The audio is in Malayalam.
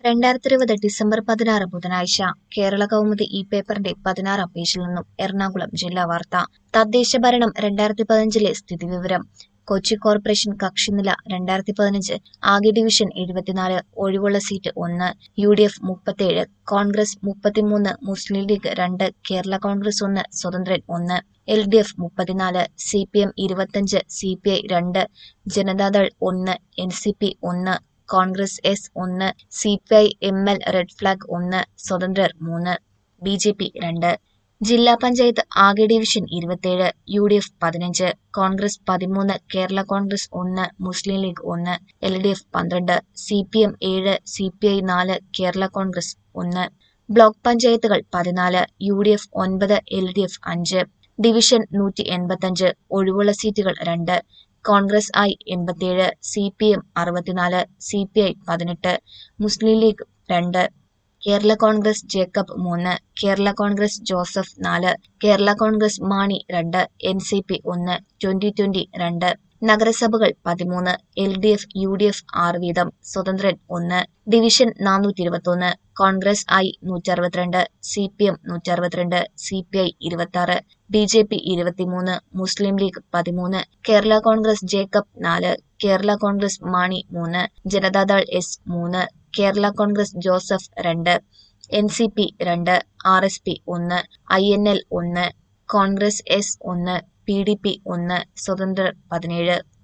2020 ഡിസംബർ 16 ബുധനാഴ്ച കേരള കൗമുദി ഈ പേപ്പറിന്റെ 16 പേജിൽ നിന്നും എറണാകുളം ജില്ലാ വാർത്ത. തദ്ദേശ ഭരണം 2015 സ്ഥിതിവിവരം. കൊച്ചി കോർപ്പറേഷൻ കക്ഷിനില 2015 ആകെ ഡിവിഷൻ 74, ഒഴിവുള്ള seat 1, UDF 37, Congress 33, Muslim League 2, Kerala Congress 1, സ്വതന്ത്രൻ 1, LDF 34, CPM 25, CPI 2, Janata Dal 1, NCP 1, Congress S 1, CPI ML red flag 1, സ്വതന്ത്രർ 3, BJP 2. ജില്ലാ പഞ്ചായത്ത് ആകെ division 27, UDF 15, Congress 13, Kerala Congress 1, Muslim League 1, LDF 12, CPM 7, CPI 4, Kerala Congress 1. Block പഞ്ചായത്തുകൾ 14, UDF 9, LDF 5. ഡിവിഷൻ 185, ഒഴിവുള്ള സീറ്റുകൾ 2, Congress I 87, CPM 64, CPI 18, Muslim League 2, Kerala Congress Jacob 3, Kerala Congress Joseph 4, Kerala Congress Mani 2, NCP 1, 2020 2. നഗരസഭകൾ 13, LDF UDF 6 വീതം, സ്വതന്ത്രൻ 1. Division 421, Congress I 162, CPM 162, CPI 26, BJP 23, Muslim League 13, Kerala Congress Jacob 4, Kerala Congress Mani 3, Janata Dal S 3, Kerala Congress Joseph 2, NCP 2, RSP 1, INL 1, Congress S 1, PDP 1, സ്വതന്ത്രർ 17.